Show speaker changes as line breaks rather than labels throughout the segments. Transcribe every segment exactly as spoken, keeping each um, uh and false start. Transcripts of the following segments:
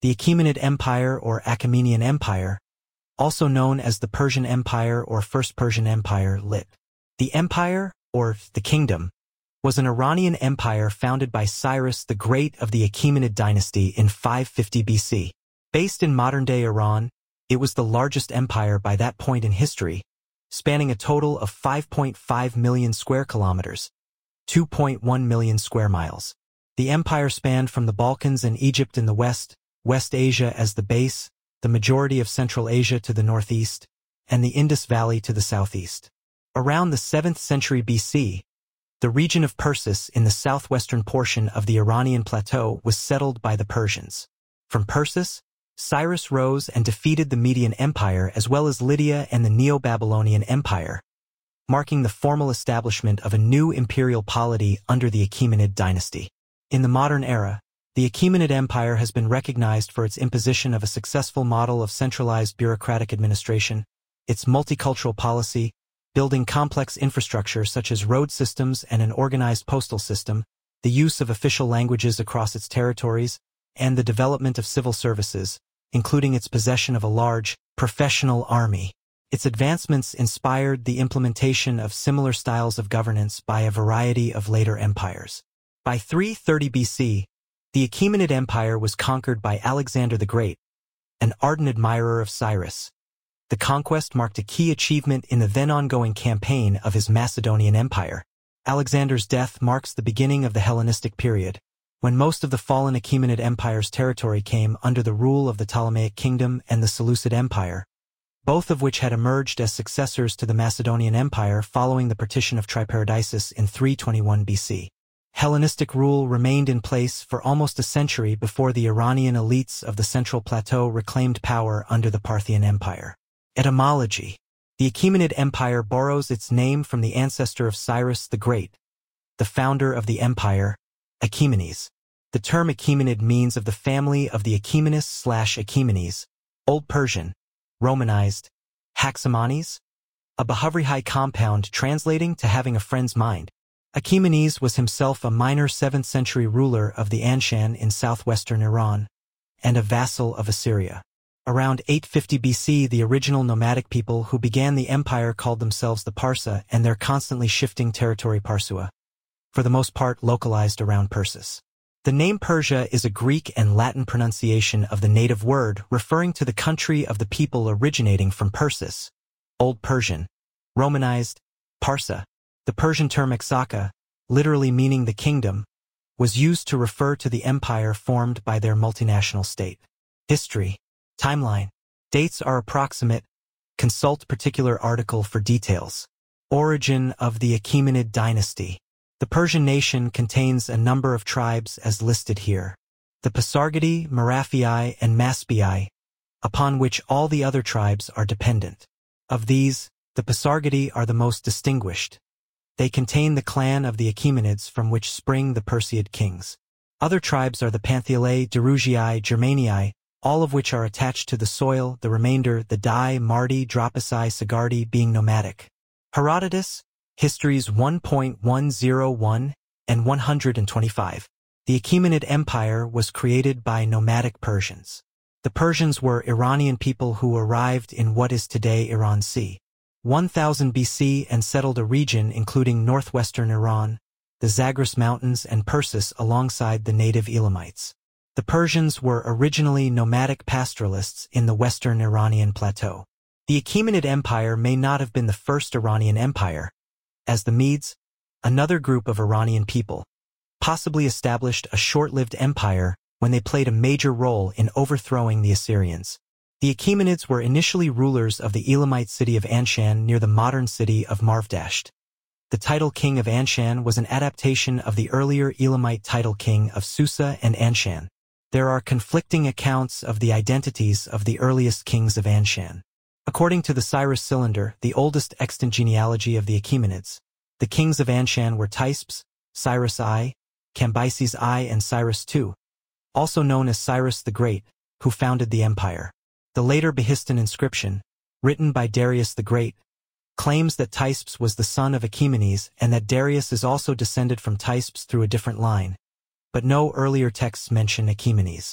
The Achaemenid Empire or Achaemenian Empire, also known as the Persian Empire or First Persian Empire lit. The empire, or the kingdom, was an Iranian empire founded by Cyrus the Great of the Achaemenid dynasty in five fifty B C. Based in modern-day Iran, it was the largest empire by that point in history, spanning a total of five point five million square kilometers, two point one million square miles. The empire spanned from the Balkans and Egypt in the west, West Asia as the base, the majority of Central Asia to the northeast, and the Indus Valley to the southeast. Around the seventh century B C, the region of Persis in the southwestern portion of the Iranian plateau was settled by the Persians. From Persis, Cyrus rose and defeated the Median Empire as well as Lydia and the Neo-Babylonian Empire, marking the formal establishment of a new imperial polity under the Achaemenid dynasty. In the modern era, the Achaemenid Empire has been recognized for its imposition of a successful model of centralized bureaucratic administration, its multicultural policy, building complex infrastructure such as road systems and an organized postal system, the use of official languages across its territories, and the development of civil services, including its possession of a large, professional army. Its advancements inspired the implementation of similar styles of governance by a variety of later empires. By three thirty B C, the Achaemenid Empire was conquered by Alexander the Great, an ardent admirer of Cyrus. The conquest marked a key achievement in the then-ongoing campaign of his Macedonian Empire. Alexander's death marks the beginning of the Hellenistic period, when most of the fallen Achaemenid Empire's territory came under the rule of the Ptolemaic Kingdom and the Seleucid Empire, both of which had emerged as successors to the Macedonian Empire following the partition of Triparadisus in three twenty-one B C. Hellenistic rule remained in place for almost a century before the Iranian elites of the Central Plateau reclaimed power under the Parthian Empire. Etymology. The Achaemenid Empire borrows its name from the ancestor of Cyrus the Great, the founder of the empire, Achaemenes. The term Achaemenid means of the family of the Achaemenes slash Achaemenes, Old Persian, Romanized, Haxamanes, a Bahavrihai compound translating to having a friend's mind. Achaemenes was himself a minor seventh century ruler of the Anshan in southwestern Iran, and a vassal of Assyria. Around eight fifty B C, the original nomadic people who began the empire called themselves the Parsa and their constantly shifting territory Parsua, for the most part localized around Persis. The name Persia is a Greek and Latin pronunciation of the native word referring to the country of the people originating from Persis, Old Persian, Romanized, Parsa. The Persian term Exaka, literally meaning the kingdom, was used to refer to the empire formed by their multinational state. History. Timeline. Dates are approximate. Consult particular article for details. Origin of the Achaemenid dynasty. The Persian nation contains a number of tribes as listed here. The Pasargadae, Marafii, and Maspii, upon which all the other tribes are dependent. Of these, the Pasargadae are the most distinguished. They contain the clan of the Achaemenids from which spring the Perseid kings. Other tribes are the Panthialae, Derugii, Germanii, all of which are attached to the soil, the remainder, the Dai, Mardi, Dropasai, Sagardi, being nomadic. Herodotus, Histories one point one oh one and one hundred twenty-five. The Achaemenid Empire was created by nomadic Persians. The Persians were Iranian people who arrived in what is today Iran c. one thousand B C and settled a region including northwestern Iran, the Zagros Mountains and Persis alongside the native Elamites. The Persians were originally nomadic pastoralists in the western Iranian plateau. The Achaemenid Empire may not have been the first Iranian empire, as the Medes, another group of Iranian people, possibly established a short-lived empire when they played a major role in overthrowing the Assyrians. The Achaemenids were initially rulers of the Elamite city of Anshan near the modern city of Marvdasht. The title king of Anshan was an adaptation of the earlier Elamite title king of Susa and Anshan. There are conflicting accounts of the identities of the earliest kings of Anshan. According to the Cyrus Cylinder, the oldest extant genealogy of the Achaemenids, the kings of Anshan were Tispes, Cyrus I, Cambyses I, and Cyrus the Second, also known as Cyrus the Great, who founded the empire. The later Behistun inscription, written by Darius the Great, claims that Tispes was the son of Achaemenes and that Darius is also descended from Tispes through a different line, but no earlier texts mention Achaemenes.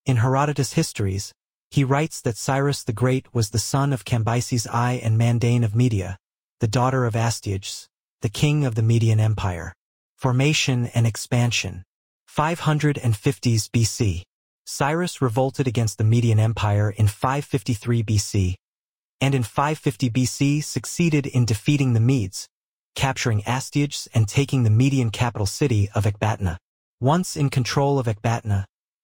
In Herodotus' Histories, he writes that Cyrus the Great was the son of Cambyses I and Mandane of Media, the daughter of Astyages, the king of the Median Empire. Formation and expansion. five fifties B C. Cyrus revolted against the Median Empire in five fifty-three B C, and in five fifty B C succeeded in defeating the Medes, capturing Astyages and taking the Median capital city of Ecbatana. Once in control of Ecbatana,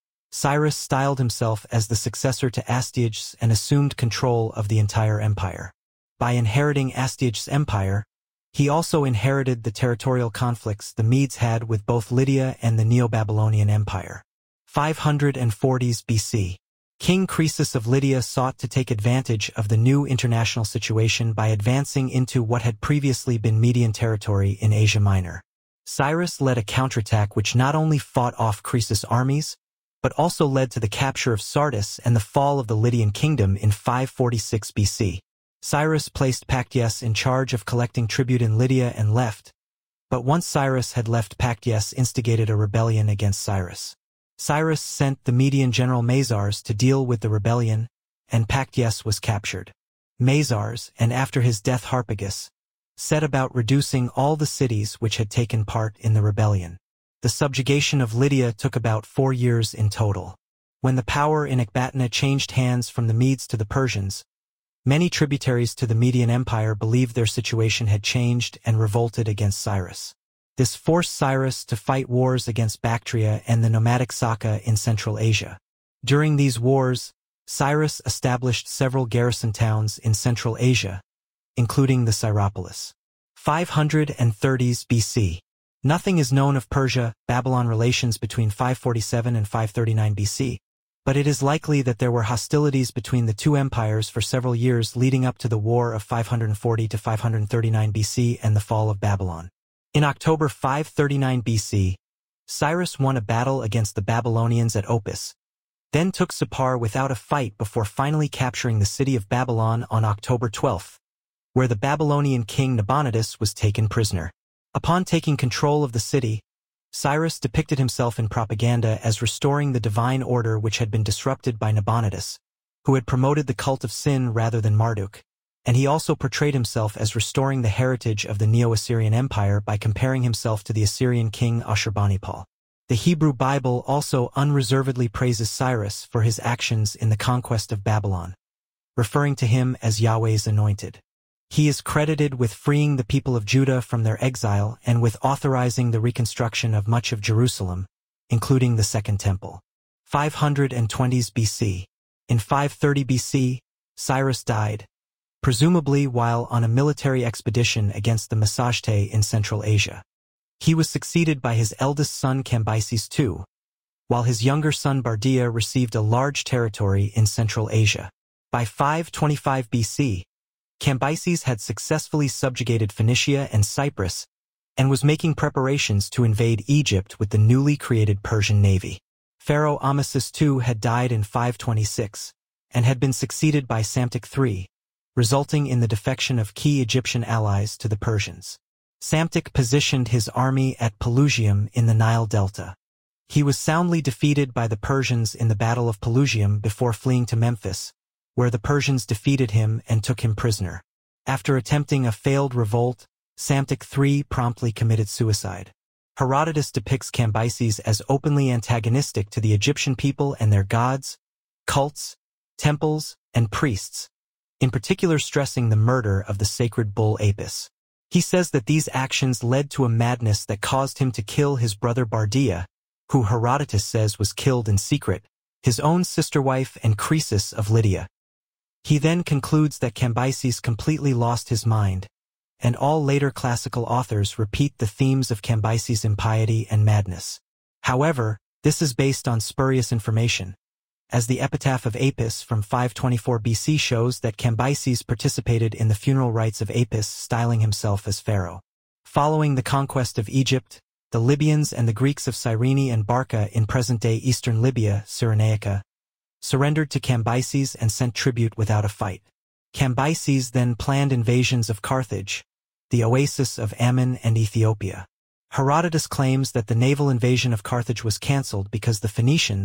Cyrus styled himself as the successor to Astyages and assumed control of the entire empire. By inheriting Astyages' empire, he also inherited the territorial conflicts the Medes had with both Lydia and the Neo-Babylonian Empire. five forties B C. King Croesus of Lydia sought to take advantage of the new international situation by advancing into what had previously been Median territory in Asia Minor. Cyrus led a counterattack which not only fought off Croesus' armies, but also led to the capture of Sardis and the fall of the Lydian kingdom in five forty-six B C. Cyrus placed Pactyes in charge of collecting tribute in Lydia and left, but once Cyrus had left, Pactyes instigated a rebellion against Cyrus. Cyrus sent the Median general Mazars to deal with the rebellion, and Pactyes was captured. Mazars, and after his death Harpagus, set about reducing all the cities which had taken part in the rebellion. The subjugation of Lydia took about four years in total. When the power in Ecbatana changed hands from the Medes to the Persians, many tributaries to the Median Empire believed their situation had changed and revolted against Cyrus. This forced Cyrus to fight wars against Bactria and the nomadic Saka in Central Asia. During these wars, Cyrus established several garrison towns in Central Asia, including the Syropolis. five thirties B C. Nothing is known of Persia-Babylon relations between five forty-seven and five thirty-nine B C, but it is likely that there were hostilities between the two empires for several years leading up to the War of five forty to five thirty-nine B C and the fall of Babylon. In October five thirty-nine B C, Cyrus won a battle against the Babylonians at Opis, then took Sippar without a fight before finally capturing the city of Babylon on October twelfth, where the Babylonian king Nabonidus was taken prisoner. Upon taking control of the city, Cyrus depicted himself in propaganda as restoring the divine order which had been disrupted by Nabonidus, who had promoted the cult of sin rather than Marduk, and he also portrayed himself as restoring the heritage of the Neo-Assyrian Empire by comparing himself to the Assyrian king Ashurbanipal. The Hebrew Bible also unreservedly praises Cyrus for his actions in the conquest of Babylon, referring to him as Yahweh's anointed. He is credited with freeing the people of Judah from their exile and with authorizing the reconstruction of much of Jerusalem, including the Second Temple. five twenties B C. In five thirty B C, Cyrus died, presumably while on a military expedition against the Massagetæ in Central Asia. He was succeeded by his eldest son Cambyses the Second, while his younger son Bardia received a large territory in Central Asia. By five twenty-five B C, Cambyses had successfully subjugated Phoenicia and Cyprus and was making preparations to invade Egypt with the newly created Persian navy. Pharaoh Amasis the Second had died in five twenty-six and had been succeeded by Psamtik the Third, resulting in the defection of key Egyptian allies to the Persians. Psamtik positioned his army at Pelusium in the Nile Delta. He was soundly defeated by the Persians in the Battle of Pelusium before fleeing to Memphis, where the Persians defeated him and took him prisoner. After attempting a failed revolt, Psamtik the Third promptly committed suicide. Herodotus depicts Cambyses as openly antagonistic to the Egyptian people and their gods, cults, temples, and priests, in particular stressing the murder of the sacred bull Apis. He says that these actions led to a madness that caused him to kill his brother Bardia, who Herodotus says was killed in secret, his own sister wife and Croesus of Lydia. He then concludes that Cambyses completely lost his mind, and all later classical authors repeat the themes of Cambyses' impiety and madness. However, this is based on spurious information, as the epitaph of Apis from five twenty-four B C shows that Cambyses participated in the funeral rites of Apis, styling himself as pharaoh. Following the conquest of Egypt, the Libyans and the Greeks of Cyrene and Barca in present-day eastern Libya, Cyrenaica, surrendered to Cambyses and sent tribute without a fight. Cambyses then planned invasions of Carthage, the oasis of Ammon and Ethiopia. Herodotus claims that the naval invasion of Carthage was cancelled because the Phoenicians,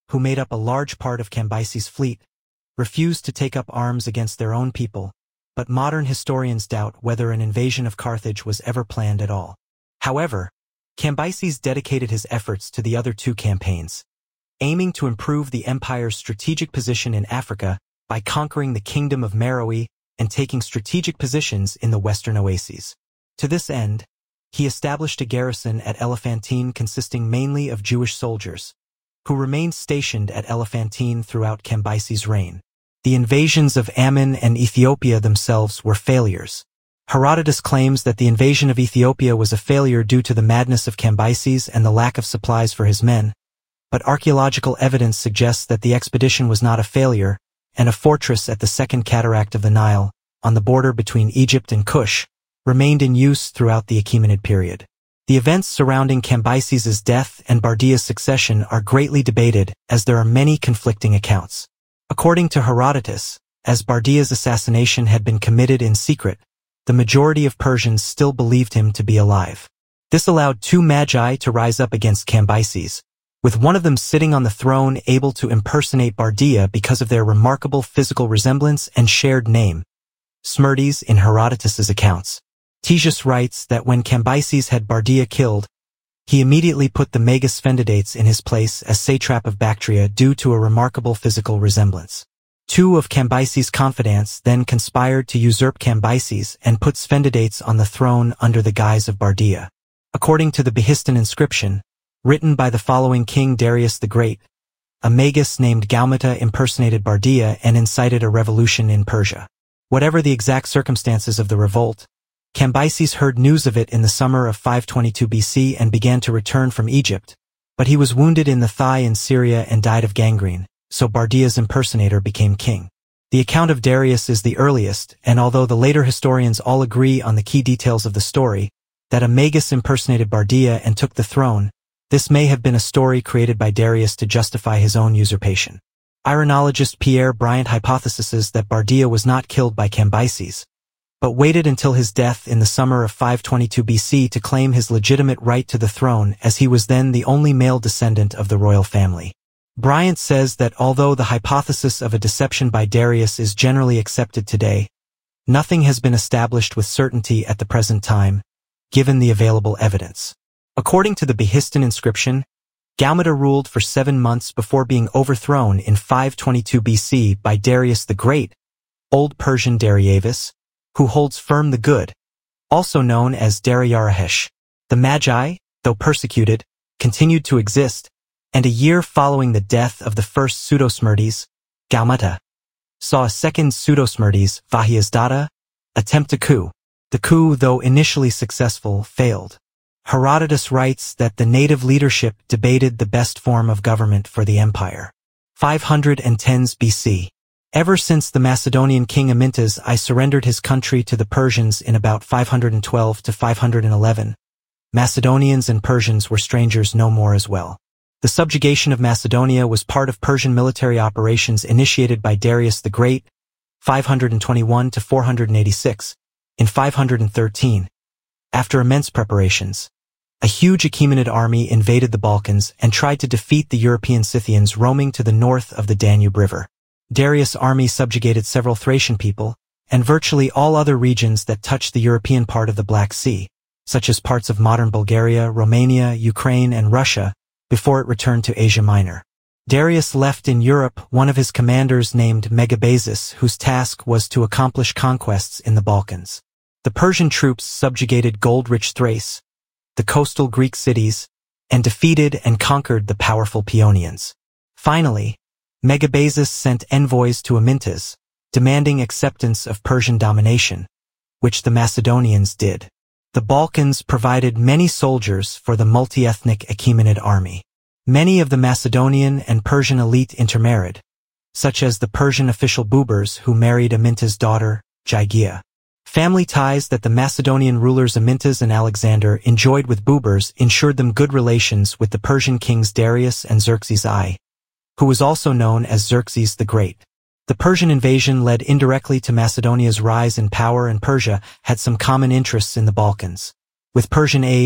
who made up a large part of Cambyses' fleet, refused to take up arms against their own people, but modern historians doubt whether an invasion of Carthage was ever planned at all. However, Cambyses dedicated his efforts to the other two campaigns, aiming to improve the empire's strategic position in Africa by conquering the kingdom of Meroe and taking strategic positions in the western oases. To this end, he established a garrison at Elephantine consisting mainly of Jewish soldiers, who remained stationed at Elephantine throughout Cambyses' reign. The invasions of Ammon and Ethiopia themselves were failures. Herodotus claims that the invasion of Ethiopia was a failure due to the madness of Cambyses and the lack of supplies for his men, but archaeological evidence suggests that the expedition was not a failure, and a fortress at the second cataract of the Nile, on the border between Egypt and Kush, remained in use throughout the Achaemenid period. The events surrounding Cambyses' death and Bardiya's succession are greatly debated, as there are many conflicting accounts. According to Herodotus, as Bardiya's assassination had been committed in secret, the majority of Persians still believed him to be alive. This allowed two magi to rise up against Cambyses, with one of them sitting on the throne able to impersonate Bardiya because of their remarkable physical resemblance and shared name. Smerdes in Herodotus's accounts. Ctesias writes that when Cambyses had Bardiya killed, he immediately put the Megasphenidates in his place as satrap of Bactria due to a remarkable physical resemblance. Two of Cambyses' confidants then conspired to usurp Cambyses and put Sphenidates on the throne under the guise of Bardiya. According to the Behistun inscription, written by the following King Darius the Great, a magus named Gaumata impersonated Bardiya and incited a revolution in Persia. Whatever the exact circumstances of the revolt, Cambyses heard news of it in the summer of five twenty-two B C and began to return from Egypt, but he was wounded in the thigh in Syria and died of gangrene, so Bardiya's impersonator became king. The account of Darius is the earliest, and although the later historians all agree on the key details of the story, that a magus impersonated Bardiya and took the throne, this may have been a story created by Darius to justify his own usurpation. Irenologist Pierre Bryant hypothesizes that Bardiya was not killed by Cambyses, but waited until his death in the summer of five twenty-two B C to claim his legitimate right to the throne, as he was then the only male descendant of the royal family. Bryant says that although the hypothesis of a deception by Darius is generally accepted today, nothing has been established with certainty at the present time, given the available evidence. According to the Behistun inscription, Gaumata ruled for seven months before being overthrown in five twenty-two B C by Darius the Great, Old Persian Dariavis, who holds firm the good, also known as Dariarahesh. The Magi, though persecuted, continued to exist, and a year following the death of the first Pseudosmerdes, Gaumata, saw a second Pseudosmerdes, Vahiyasdatta, attempt a coup. The coup, though initially successful, failed. Herodotus writes that the native leadership debated the best form of government for the empire. five ten B C. Ever since the Macedonian king Amyntas I surrendered his country to the Persians in about five twelve to five eleven, Macedonians and Persians were strangers no more as well. The subjugation of Macedonia was part of Persian military operations initiated by Darius the Great, five twenty-one to four eighty-six, in five thirteen. After immense preparations, a huge Achaemenid army invaded the Balkans and tried to defeat the European Scythians roaming to the north of the Danube River. Darius' army subjugated several Thracian people, and virtually all other regions that touched the European part of the Black Sea, such as parts of modern Bulgaria, Romania, Ukraine, and Russia, before it returned to Asia Minor. Darius left in Europe one of his commanders named Megabazus, whose task was to accomplish conquests in the Balkans. The Persian troops subjugated gold-rich Thrace, the coastal Greek cities, and defeated and conquered the powerful Paeonians. Finally, Megabazus sent envoys to Amyntas, demanding acceptance of Persian domination, which the Macedonians did. The Balkans provided many soldiers for the multi-ethnic Achaemenid army. Many of the Macedonian and Persian elite intermarried, such as the Persian official Bubers who married Amyntas' daughter, Gygia. Family ties that the Macedonian rulers Amyntas and Alexander enjoyed with Bubers ensured them good relations with the Persian kings Darius and Xerxes I, who was also known as Xerxes the Great. The Persian invasion led indirectly to Macedonia's rise in power, and Persia had some common interests in the Balkans. With Persian aid,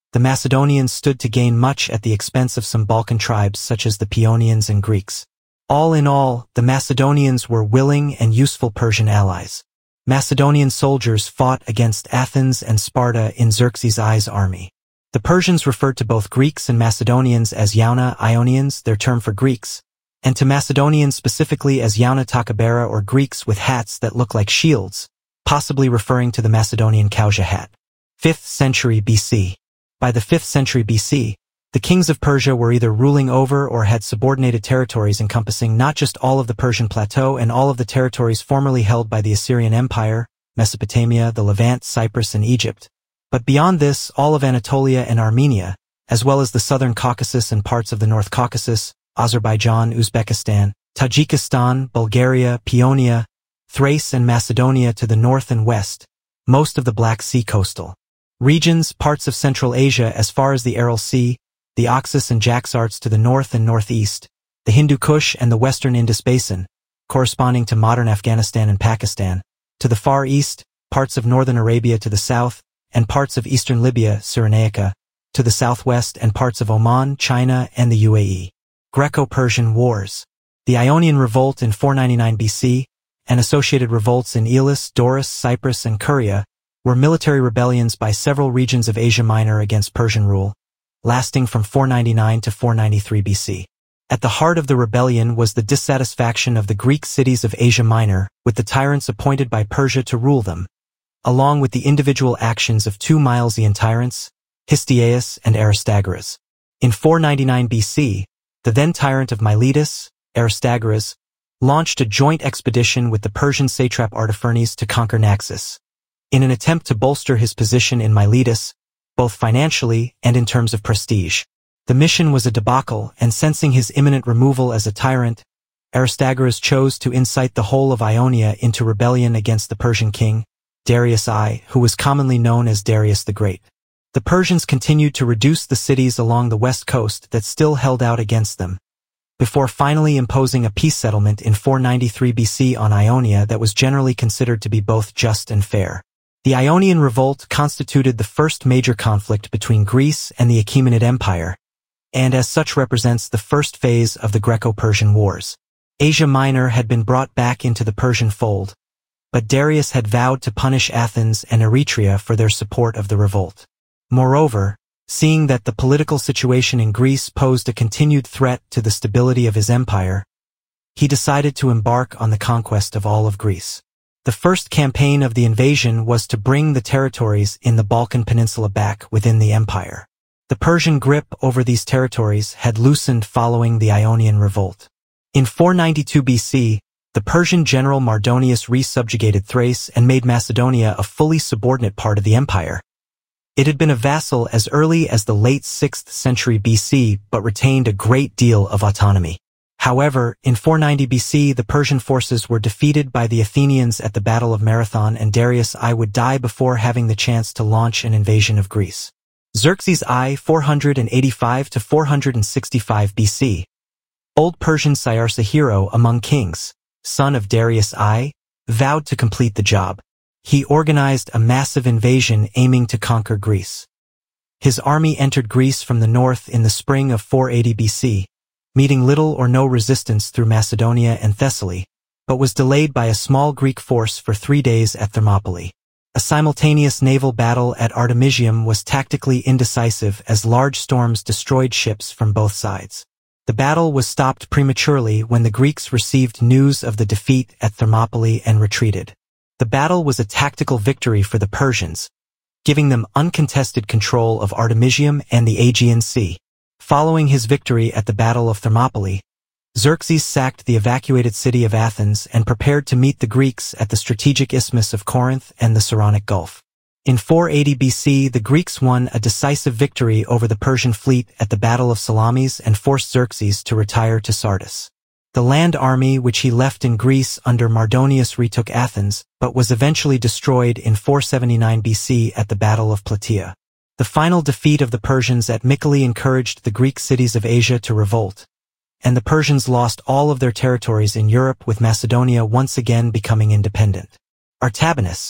the Macedonians stood to gain much at the expense of some Balkan tribes such as the Paeonians and Greeks. All in all, the Macedonians were willing and useful Persian allies. Macedonian soldiers fought against Athens and Sparta in Xerxes' I's army. The Persians referred to both Greeks and Macedonians as Yauna Ionians, their term for Greeks, and to Macedonians specifically as Yauna Takabera, or Greeks with hats that look like shields, possibly referring to the Macedonian Kauja hat. fifth century B C. By the fifth century B C, the kings of Persia were either ruling over or had subordinated territories encompassing not just all of the Persian plateau and all of the territories formerly held by the Assyrian Empire, Mesopotamia, the Levant, Cyprus, and Egypt, but beyond this, all of Anatolia and Armenia, as well as the southern Caucasus and parts of the North Caucasus, Azerbaijan, Uzbekistan, Tajikistan, Bulgaria, Paeonia, Thrace, and Macedonia to the north and west, most of the Black Sea coastal regions, parts of Central Asia as far as the Aral Sea, the Oxus and Jaxartes to the north and northeast, the Hindu Kush and the western Indus Basin, corresponding to modern Afghanistan and Pakistan, to the far east, parts of northern Arabia to the south, and parts of eastern Libya, Cyrenaica, to the southwest, and parts of Oman, China, and the U A E. Greco-Persian Wars. The Ionian Revolt in four ninety-nine B C, and associated revolts in Elis, Doris, Cyprus, and Curia, were military rebellions by several regions of Asia Minor against Persian rule, lasting from four ninety-nine to four ninety-three B C. At the heart of the rebellion was the dissatisfaction of the Greek cities of Asia Minor with the tyrants appointed by Persia to rule them, along with the individual actions of two Milesian tyrants, Histiaeus and Aristagoras. In four ninety-nine B C, the then tyrant of Miletus, Aristagoras, launched a joint expedition with the Persian satrap Artaphernes to conquer Naxos. In an attempt to bolster his position in Miletus, both financially and in terms of prestige, the mission was a debacle, and sensing his imminent removal as a tyrant, Aristagoras chose to incite the whole of Ionia into rebellion against the Persian king, Darius I, who was commonly known as Darius the Great. The Persians continued to reduce the cities along the west coast that still held out against them, before finally imposing a peace settlement in four ninety-three B C on Ionia that was generally considered to be both just and fair. The Ionian Revolt constituted the first major conflict between Greece and the Achaemenid Empire, and as such represents the first phase of the Greco-Persian Wars. Asia Minor had been brought back into the Persian fold, but Darius had vowed to punish Athens and Eretria for their support of the revolt. Moreover, seeing that the political situation in Greece posed a continued threat to the stability of his empire, he decided to embark on the conquest of all of Greece. The first campaign of the invasion was to bring the territories in the Balkan Peninsula back within the empire. The Persian grip over these territories had loosened following the Ionian Revolt. In four ninety-two B C, the Persian general Mardonius re-subjugated Thrace and made Macedonia a fully subordinate part of the empire. It had been a vassal as early as the late sixth century B C but retained a great deal of autonomy. However, in four ninety B C the Persian forces were defeated by the Athenians at the Battle of Marathon, and Darius I would die before having the chance to launch an invasion of Greece. Xerxes I four eighty-five to four sixty-five B C. Old Persian Cyrus, a hero among kings, son of Darius I, vowed to complete the job. He organized a massive invasion aiming to conquer Greece. His army entered Greece from the north in the spring of four eighty B C, meeting little or no resistance through Macedonia and Thessaly, but was delayed by a small Greek force for three days at Thermopylae. A simultaneous naval battle at Artemisium was tactically indecisive as large storms destroyed ships from both sides. The battle was stopped prematurely when the Greeks received news of the defeat at Thermopylae and retreated. The battle was a tactical victory for the Persians, giving them uncontested control of Artemisium and the Aegean Sea. Following his victory at the Battle of Thermopylae, Xerxes sacked the evacuated city of Athens and prepared to meet the Greeks at the strategic isthmus of Corinth and the Saronic Gulf. In four eighty B C, the Greeks won a decisive victory over the Persian fleet at the Battle of Salamis and forced Xerxes to retire to Sardis. The land army which he left in Greece under Mardonius retook Athens, but was eventually destroyed in four seventy-nine B C at the Battle of Plataea. The final defeat of the Persians at Mycale encouraged the Greek cities of Asia to revolt, and the Persians lost all of their territories in Europe, with Macedonia once again becoming independent. Artabanus,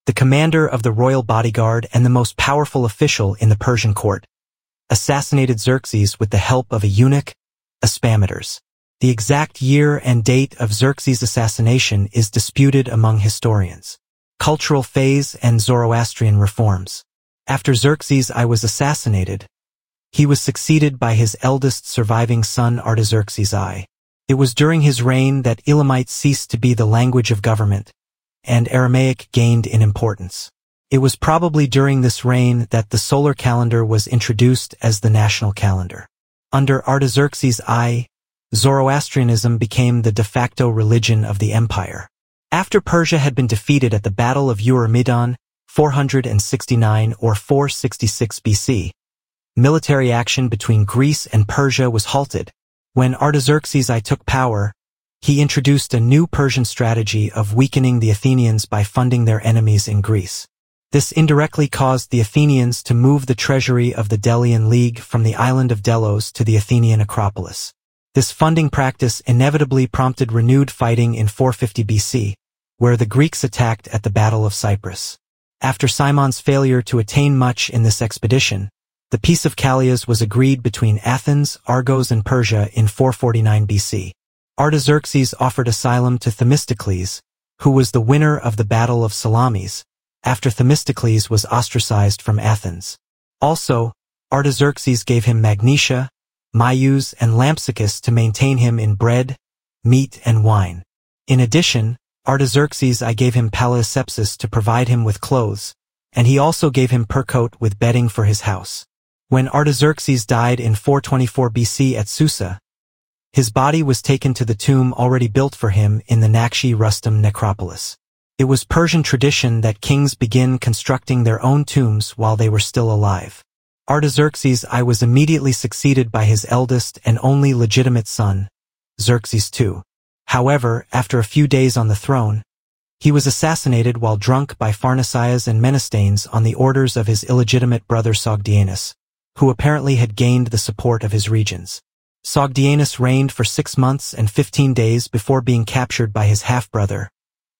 the commander of the royal bodyguard and the most powerful official in the Persian court, assassinated Xerxes with the help of a eunuch, Aspameters. The exact year and date of Xerxes' assassination is disputed among historians. Cultural phase and Zoroastrian reforms. After Xerxes I was assassinated, he was succeeded by his eldest surviving son Artaxerxes I. It was during his reign that Elamite ceased to be the language of government, and Aramaic gained in importance. It was probably during this reign that the solar calendar was introduced as the national calendar. Under Artaxerxes I, Zoroastrianism became the de facto religion of the empire. After Persia had been defeated at the Battle of Eurymedon, four sixty-nine or four sixty-six B C, military action between Greece and Persia was halted. When Artaxerxes I took power, he introduced a new Persian strategy of weakening the Athenians by funding their enemies in Greece. This indirectly caused the Athenians to move the treasury of the Delian League from the island of Delos to the Athenian Acropolis. This funding practice inevitably prompted renewed fighting in four fifty B C, where the Greeks attacked at the Battle of Cyprus. After Simon's failure to attain much in this expedition, the Peace of Callias was agreed between Athens, Argos and Persia in four forty-nine B C. Artaxerxes offered asylum to Themistocles, who was the winner of the Battle of Salamis, after Themistocles was ostracized from Athens. Also, Artaxerxes gave him Magnesia, Myus and Lampsacus to maintain him in bread, meat and wine. In addition, Artaxerxes I gave him Palaesepsis to provide him with clothes, and he also gave him Percote with bedding for his house. When Artaxerxes died in four twenty-four B C at Susa, his body was taken to the tomb already built for him in the Nakshi Rustam necropolis. It was Persian tradition that kings begin constructing their own tombs while they were still alive. Artaxerxes I was immediately succeeded by his eldest and only legitimate son, Xerxes the Second. However, after a few days on the throne, he was assassinated while drunk by Pharnacias and Menesthenes on the orders of his illegitimate brother Sogdianus, who apparently had gained the support of his regions. Sogdianus reigned for six months and fifteen days before being captured by his half-brother,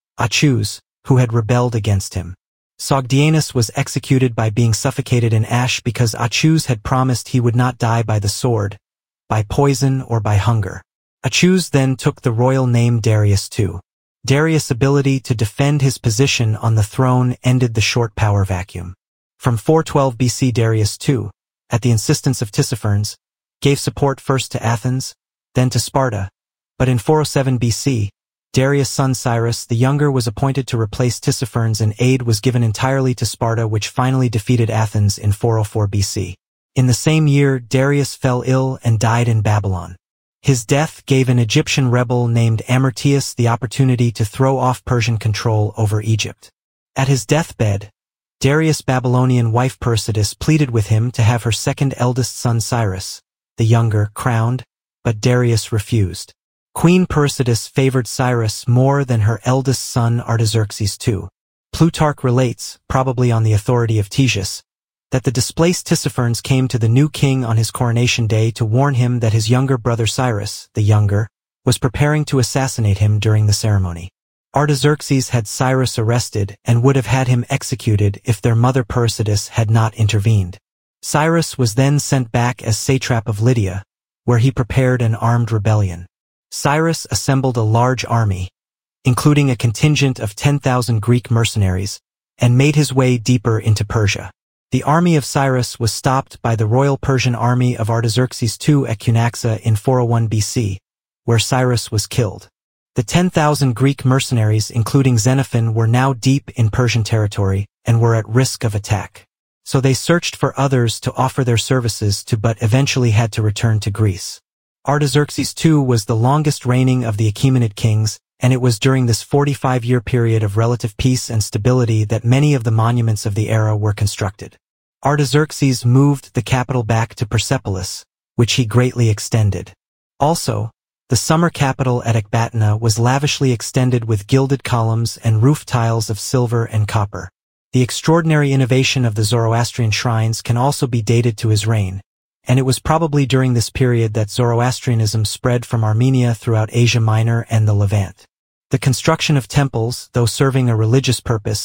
Achuz, who had rebelled against him. Sogdianus was executed by being suffocated in ash because Achuz had promised he would not die by the sword, by poison or by hunger. Achuz then took the royal name Darius the Second. Darius' ability to defend his position on the throne ended the short power vacuum. From four twelve B C Darius the Second, at the insistence of Tissaphernes, gave support first to Athens, then to Sparta, but in four oh seven B C, Darius' son Cyrus the Younger was appointed to replace Tissaphernes and aid was given entirely to Sparta, which finally defeated Athens in four oh four B C. In the same year, Darius fell ill and died in Babylon. His death gave an Egyptian rebel named Amartius the opportunity to throw off Persian control over Egypt. At his deathbed, Darius' Babylonian wife Persidas pleaded with him to have her second eldest son Cyrus, the Younger, crowned, but Darius refused. Queen Persidas favored Cyrus more than her eldest son Artaxerxes the Second. Plutarch relates, probably on the authority of Ctesias, that the displaced Tissaphernes came to the new king on his coronation day to warn him that his younger brother Cyrus, the Younger, was preparing to assassinate him during the ceremony. Artaxerxes had Cyrus arrested and would have had him executed if their mother Persidas had not intervened. Cyrus was then sent back as satrap of Lydia, where he prepared an armed rebellion. Cyrus assembled a large army, including a contingent of ten thousand Greek mercenaries, and made his way deeper into Persia. The army of Cyrus was stopped by the royal Persian army of Artaxerxes the Second at Cunaxa in four oh one B C, where Cyrus was killed. The ten thousand Greek mercenaries, including Xenophon, were now deep in Persian territory and were at risk of attack. So they searched for others to offer their services to but eventually had to return to Greece. Artaxerxes the Second was the longest reigning of the Achaemenid kings, and it was during this forty-five-year period of relative peace and stability that many of the monuments of the era were constructed. Artaxerxes moved the capital back to Persepolis, which he greatly extended. Also, the summer capital at Ecbatana was lavishly extended with gilded columns and roof tiles of silver and copper. The extraordinary innovation of the Zoroastrian shrines can also be dated to his reign, and it was probably during this period that Zoroastrianism spread from Armenia throughout Asia Minor and the Levant. The construction of temples, though serving a religious purpose,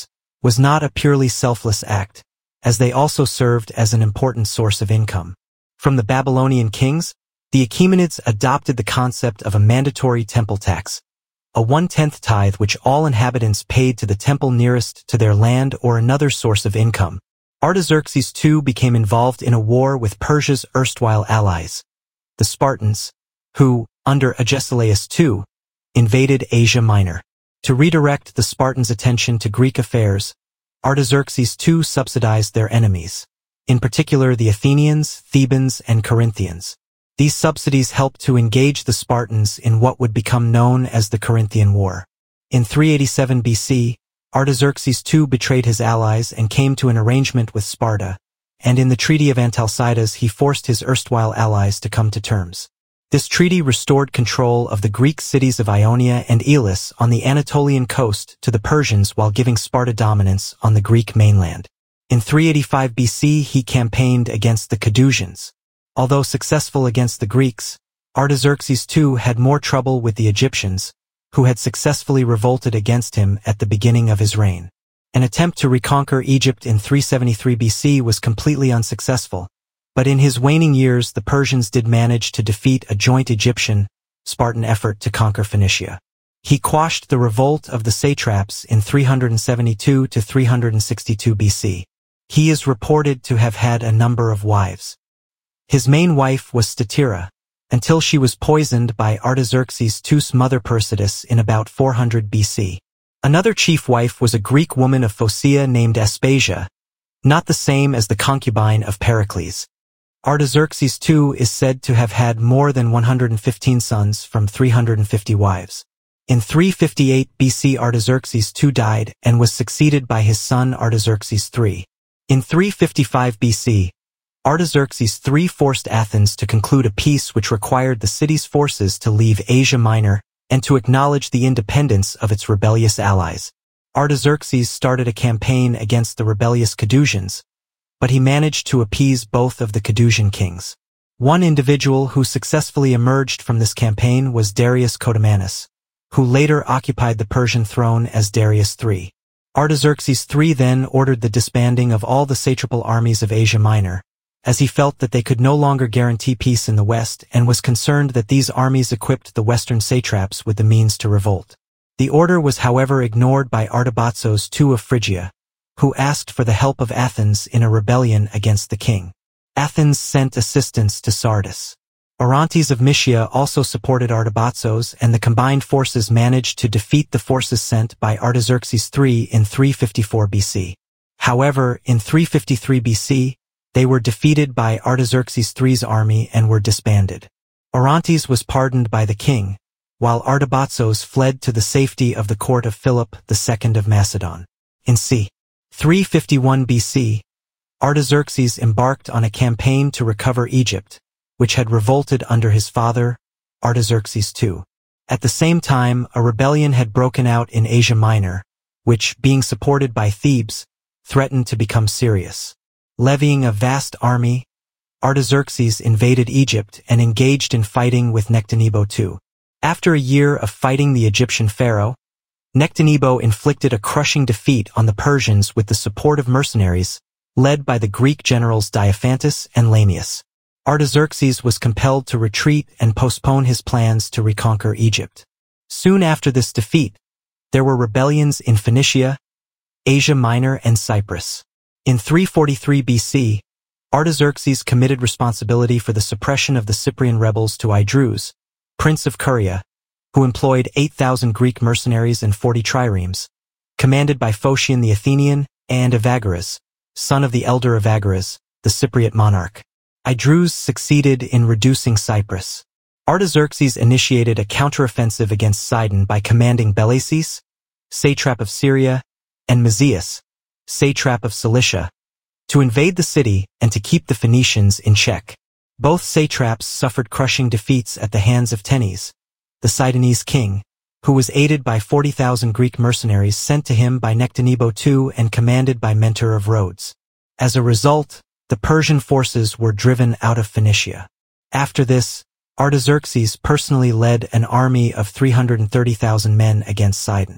was not a purely selfless act, as they also served as an important source of income. From the Babylonian kings, the Achaemenids adopted the concept of a mandatory temple tax, a one-tenth tithe which all inhabitants paid to the temple nearest to their land or another source of income. Artaxerxes the Second became involved in a war with Persia's erstwhile allies, the Spartans, who, under Agesilaus the Second, invaded Asia Minor. To redirect the Spartans' attention to Greek affairs, Artaxerxes the Second subsidized their enemies, in particular the Athenians, Thebans, and Corinthians. These subsidies helped to engage the Spartans in what would become known as the Corinthian War. In three eighty-seven B C, Artaxerxes the Second betrayed his allies and came to an arrangement with Sparta, and in the Treaty of Antalcidas he forced his erstwhile allies to come to terms. This treaty restored control of the Greek cities of Ionia and Elis on the Anatolian coast to the Persians while giving Sparta dominance on the Greek mainland. In three eighty-five B C he campaigned against the Cadousians. Although successful against the Greeks, Artaxerxes the Second had more trouble with the Egyptians, who had successfully revolted against him at the beginning of his reign. An attempt to reconquer Egypt in three seventy-three B C was completely unsuccessful, but in his waning years the Persians did manage to defeat a joint Egyptian-Spartan effort to conquer Phoenicia. He quashed the revolt of the satraps in three seventy-two to three sixty-two B C. He is reported to have had a number of wives. His main wife was Statira, until she was poisoned by Artaxerxes the Second's mother Persidas in about four hundred B C. Another chief wife was a Greek woman of Phocea named Aspasia, not the same as the concubine of Pericles. Artaxerxes the Second is said to have had more than one hundred fifteen sons from three hundred fifty wives. In three fifty-eight B C Artaxerxes the Second died and was succeeded by his son Artaxerxes the Third. In three fifty-five B C, Artaxerxes the Third forced Athens to conclude a peace which required the city's forces to leave Asia Minor and to acknowledge the independence of its rebellious allies. Artaxerxes started a campaign against the rebellious Cadousians, but he managed to appease both of the Cadousian kings. One individual who successfully emerged from this campaign was Darius Codomanus, who later occupied the Persian throne as Darius the Third. Artaxerxes the Third then ordered the disbanding of all the satrapal armies of Asia Minor, as he felt that they could no longer guarantee peace in the West and was concerned that these armies equipped the Western satraps with the means to revolt. The order was however ignored by Artabatzos the Second of Phrygia, who asked for the help of Athens in a rebellion against the king. Athens sent assistance to Sardis. Orontes of Mysia also supported Artabatzos, and the combined forces managed to defeat the forces sent by Artaxerxes the Third in three fifty-four B C. However, in three fifty-three B C, they were defeated by Artaxerxes the Third's army and were disbanded. Orontes was pardoned by the king, while Artabatzos fled to the safety of the court of Philip the Second of Macedon. In c. three fifty-one B C, Artaxerxes embarked on a campaign to recover Egypt, which had revolted under his father, Artaxerxes the Second. At the same time, a rebellion had broken out in Asia Minor, which, being supported by Thebes, threatened to become serious. Levying a vast army, Artaxerxes invaded Egypt and engaged in fighting with Nectanebo the Second. After a year of fighting the Egyptian pharaoh, Nectanebo inflicted a crushing defeat on the Persians with the support of mercenaries, led by the Greek generals Diophantus and Lamius. Artaxerxes was compelled to retreat and postpone his plans to reconquer Egypt. Soon after this defeat, there were rebellions in Phoenicia, Asia Minor, and Cyprus. In three forty-three B C, Artaxerxes committed responsibility for the suppression of the Cyprian rebels to Idrus, prince of Curia, who employed eight thousand Greek mercenaries and forty triremes, commanded by Phocion the Athenian and Evagrius, son of the elder Evagrius, the Cypriot monarch. Idrus succeeded in reducing Cyprus. Artaxerxes initiated a counteroffensive against Sidon by commanding Belasis, satrap of Syria, and Mazias, satrap of Cilicia, to invade the city and to keep the Phoenicians in check. Both satraps suffered crushing defeats at the hands of Tenes, the Sidonese king, who was aided by forty thousand Greek mercenaries sent to him by Nectanebo the Second and commanded by Mentor of Rhodes. As a result, the Persian forces were driven out of Phoenicia. After this, Artaxerxes personally led an army of three hundred thirty thousand men against Sidon.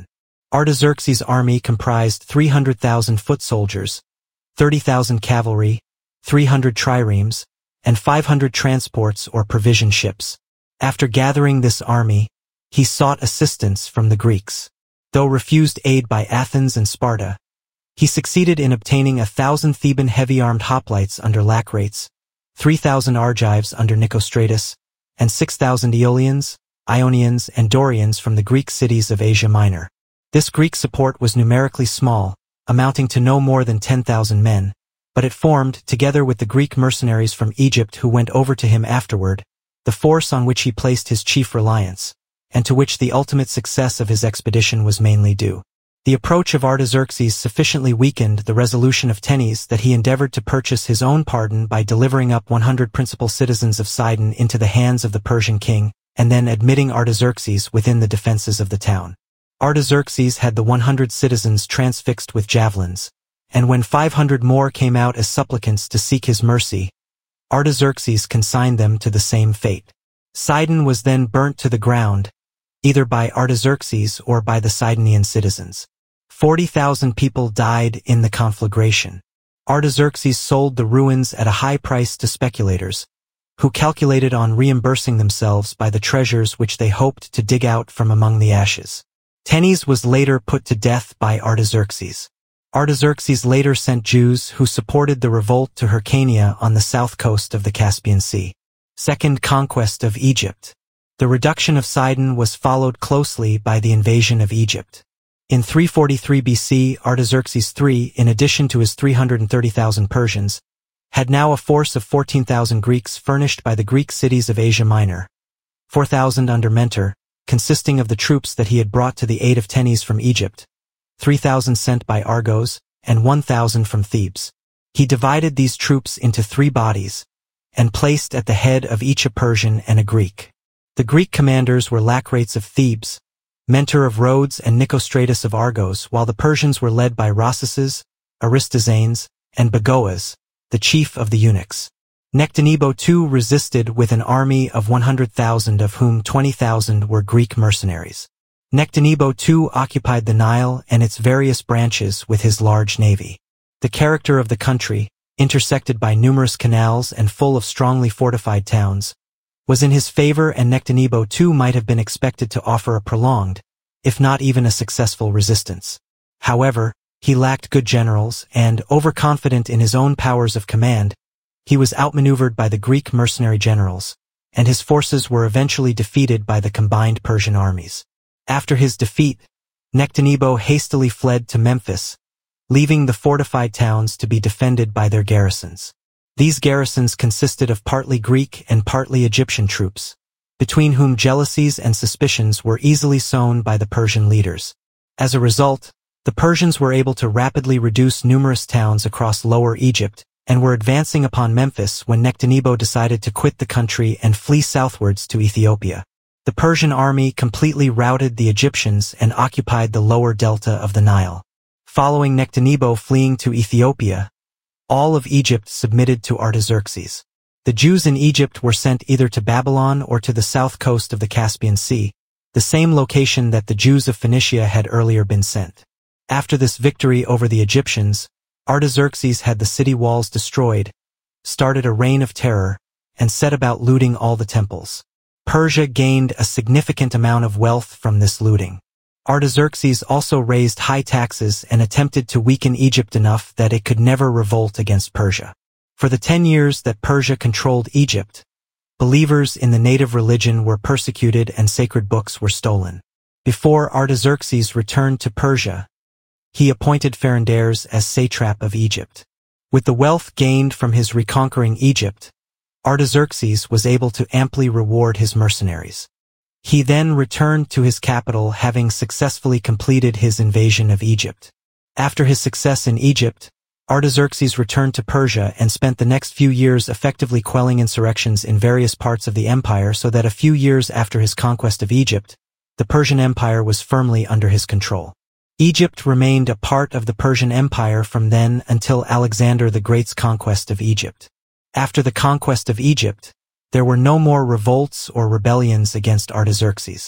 Artaxerxes' army comprised three hundred thousand foot soldiers, thirty thousand cavalry, three hundred triremes, and five hundred transports or provision ships. After gathering this army, he sought assistance from the Greeks. Though refused aid by Athens and Sparta, he succeeded in obtaining a thousand Theban heavy-armed hoplites under Lacrates, three thousand Argives under Nicostratus, and six thousand Aeolians, Ionians, and Dorians from the Greek cities of Asia Minor. This Greek support was numerically small, amounting to no more than ten thousand men, but it formed, together with the Greek mercenaries from Egypt who went over to him afterward, the force on which he placed his chief reliance, and to which the ultimate success of his expedition was mainly due. The approach of Artaxerxes sufficiently weakened the resolution of Tenes that he endeavored to purchase his own pardon by delivering up one hundred principal citizens of Sidon into the hands of the Persian king, and then admitting Artaxerxes within the defenses of the town. Artaxerxes had the one hundred citizens transfixed with javelins, and when five hundred more came out as supplicants to seek his mercy, Artaxerxes consigned them to the same fate. Sidon was then burnt to the ground, either by Artaxerxes or by the Sidonian citizens. Forty thousand people died in the conflagration. Artaxerxes sold the ruins at a high price to speculators, who calculated on reimbursing themselves by the treasures which they hoped to dig out from among the ashes. Tenes was later put to death by Artaxerxes. Artaxerxes later sent Jews who supported the revolt to Hyrcania on the south coast of the Caspian Sea. Second conquest of Egypt. The reduction of Sidon was followed closely by the invasion of Egypt. In three forty-three B C, Artaxerxes the third, in addition to his three hundred thirty thousand Persians, had now a force of fourteen thousand Greeks furnished by the Greek cities of Asia Minor, four thousand under Mentor, consisting of the troops that he had brought to the aid of Tenes from Egypt, three thousand sent by Argos, and one thousand from Thebes. He divided these troops into three bodies, and placed at the head of each a Persian and a Greek. The Greek commanders were Lacrates of Thebes, Mentor of Rhodes, and Nicostratus of Argos, while the Persians were led by Rhasaces, Aristoxanes, and Bagoas, the chief of the eunuchs. Nectanebo the second resisted with an army of one hundred thousand, of whom twenty thousand were Greek mercenaries. Nectanebo the second occupied the Nile and its various branches with his large navy. The character of the country, intersected by numerous canals and full of strongly fortified towns, was in his favor, and Nectanebo the second might have been expected to offer a prolonged, if not even a successful resistance. However, he lacked good generals, and, overconfident in his own powers of command, he was outmaneuvered by the Greek mercenary generals, and his forces were eventually defeated by the combined Persian armies. After his defeat, Nectanebo hastily fled to Memphis, leaving the fortified towns to be defended by their garrisons. These garrisons consisted of partly Greek and partly Egyptian troops, between whom jealousies and suspicions were easily sown by the Persian leaders. As a result, the Persians were able to rapidly reduce numerous towns across Lower Egypt, and were advancing upon Memphis when Nectanebo decided to quit the country and flee southwards to Ethiopia. The Persian army completely routed the Egyptians and occupied the lower delta of the Nile. Following Nectanebo fleeing to Ethiopia, all of Egypt submitted to Artaxerxes. The Jews in Egypt were sent either to Babylon or to the south coast of the Caspian Sea, the same location that the Jews of Phoenicia had earlier been sent. After this victory over the Egyptians, Artaxerxes had the city walls destroyed, started a reign of terror, and set about looting all the temples. Persia gained a significant amount of wealth from this looting. Artaxerxes also raised high taxes and attempted to weaken Egypt enough that it could never revolt against Persia. For the ten years that Persia controlled Egypt, believers in the native religion were persecuted and sacred books were stolen. Before Artaxerxes returned to Persia, he appointed Pharandares as satrap of Egypt. With the wealth gained from his reconquering Egypt, Artaxerxes was able to amply reward his mercenaries. He then returned to his capital, having successfully completed his invasion of Egypt. After his success in Egypt, Artaxerxes returned to Persia and spent the next few years effectively quelling insurrections in various parts of the empire, so that a few years after his conquest of Egypt, the Persian Empire was firmly under his control. Egypt remained a part of the Persian Empire from then until Alexander the Great's conquest of Egypt. After the conquest of Egypt, there were no more revolts or rebellions against Artaxerxes.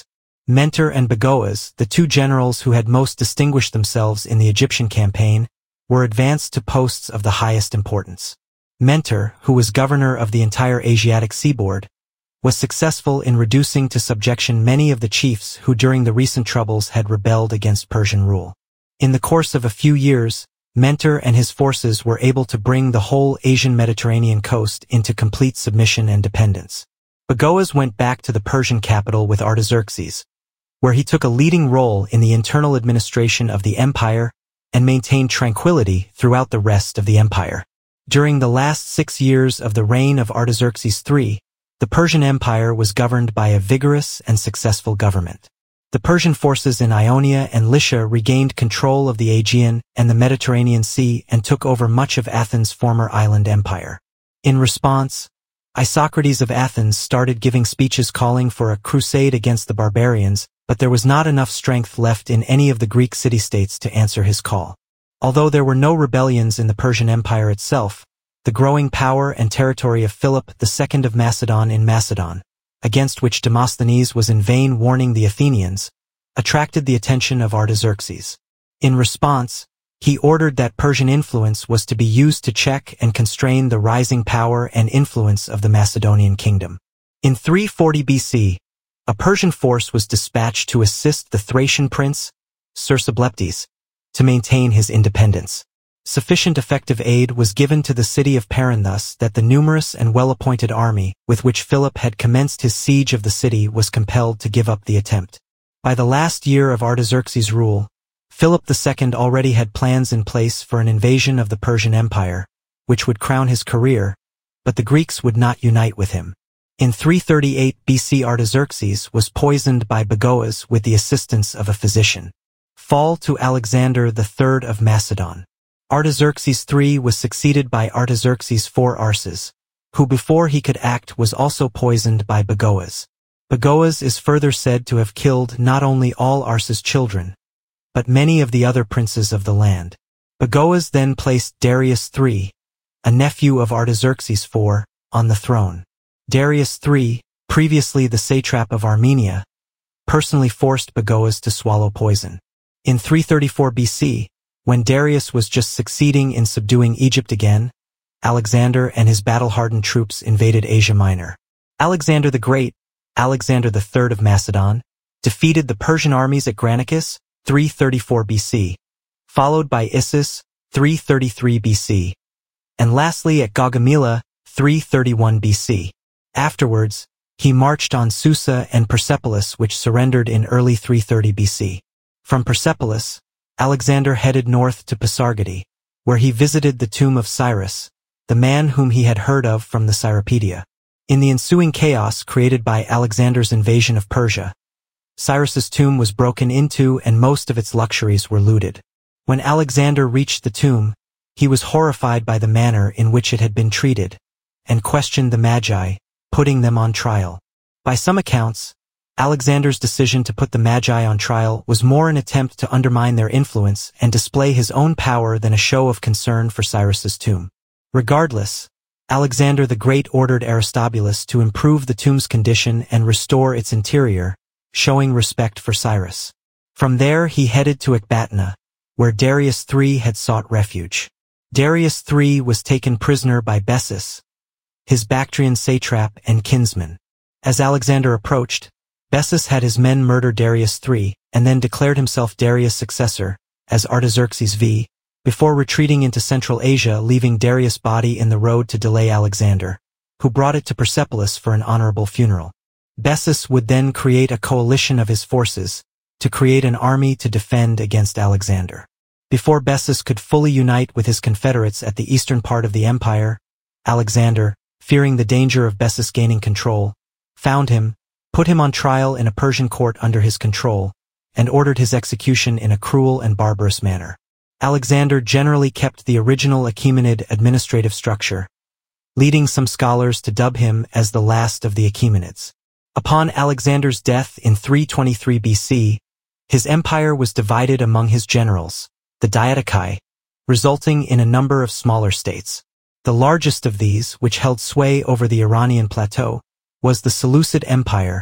Mentor and Bagoas, the two generals who had most distinguished themselves in the Egyptian campaign, were advanced to posts of the highest importance. Mentor, who was governor of the entire Asiatic seaboard, was successful in reducing to subjection many of the chiefs who during the recent troubles had rebelled against Persian rule. In the course of a few years, Mentor and his forces were able to bring the whole Asian Mediterranean coast into complete submission and dependence. Bagoas went back to the Persian capital with Artaxerxes, where he took a leading role in the internal administration of the empire and maintained tranquility throughout the rest of the empire. During the last six years of the reign of Artaxerxes the Third, the Persian Empire was governed by a vigorous and successful government. The Persian forces in Ionia and Lycia regained control of the Aegean and the Mediterranean Sea and took over much of Athens' former island empire. In response, Isocrates of Athens started giving speeches calling for a crusade against the barbarians, but there was not enough strength left in any of the Greek city-states to answer his call. Although there were no rebellions in the Persian Empire itself, the growing power and territory of Philip the Second of Macedon in Macedon, against which Demosthenes was in vain warning the Athenians, attracted the attention of Artaxerxes. In response, he ordered that Persian influence was to be used to check and constrain the rising power and influence of the Macedonian kingdom. In three forty B C, a Persian force was dispatched to assist the Thracian prince, Sesostris, to maintain his independence. Sufficient effective aid was given to the city of Paran thus that the numerous and well-appointed army with which Philip had commenced his siege of the city was compelled to give up the attempt. By the last year of Artaxerxes' rule, Philip the Second already had plans in place for an invasion of the Persian Empire, which would crown his career, but the Greeks would not unite with him. In three thirty-eight B C, Artaxerxes was poisoned by Bagoas with the assistance of a physician. Fall to Alexander the Third of Macedon. Artaxerxes the Third was succeeded by Artaxerxes the Fourth Arses, who before he could act was also poisoned by Bagoas. Bagoas is further said to have killed not only all Arses' children, but many of the other princes of the land. Bagoas then placed Darius the Third, a nephew of Artaxerxes the Fourth, on the throne. Darius the Third, previously the satrap of Armenia, personally forced Bagoas to swallow poison. In three thirty-four B C, when Darius was just succeeding in subduing Egypt again, Alexander and his battle-hardened troops invaded Asia Minor. Alexander the Great, Alexander the Third of Macedon, defeated the Persian armies at Granicus, three thirty-four B C, followed by Issus, three thirty-three B C, and lastly at Gaugamela, three thirty-one B C. Afterwards, he marched on Susa and Persepolis, which surrendered in early three thirty B C. From Persepolis, Alexander headed north to Pasargadae, where he visited the tomb of Cyrus, the man whom he had heard of from the Cyropedia. In the ensuing chaos created by Alexander's invasion of Persia, Cyrus's tomb was broken into and most of its luxuries were looted. When Alexander reached the tomb, he was horrified by the manner in which it had been treated, and questioned the Magi, putting them on trial. By some accounts, Alexander's decision to put the Magi on trial was more an attempt to undermine their influence and display his own power than a show of concern for Cyrus's tomb. Regardless, Alexander the Great ordered Aristobulus to improve the tomb's condition and restore its interior, showing respect for Cyrus. From there he headed to Ecbatana, where Darius the Third had sought refuge. Darius the Third was taken prisoner by Bessus, his Bactrian satrap and kinsman. As Alexander approached, Bessus had his men murder Darius the Third, and then declared himself Darius' successor, as Artaxerxes the Second, before retreating into Central Asia, leaving Darius' body in the road to delay Alexander, who brought it to Persepolis for an honorable funeral. Bessus would then create a coalition of his forces, to create an army to defend against Alexander. Before Bessus could fully unite with his confederates at the eastern part of the empire, Alexander, fearing the danger of Bessus gaining control, found him, put him on trial in a Persian court under his control, and ordered his execution in a cruel and barbarous manner. Alexander generally kept the original Achaemenid administrative structure, leading some scholars to dub him as the last of the Achaemenids. Upon Alexander's death in three twenty-three B C, his empire was divided among his generals, the Diadochi, resulting in a number of smaller states. The largest of these, which held sway over the Iranian plateau, was the Seleucid Empire,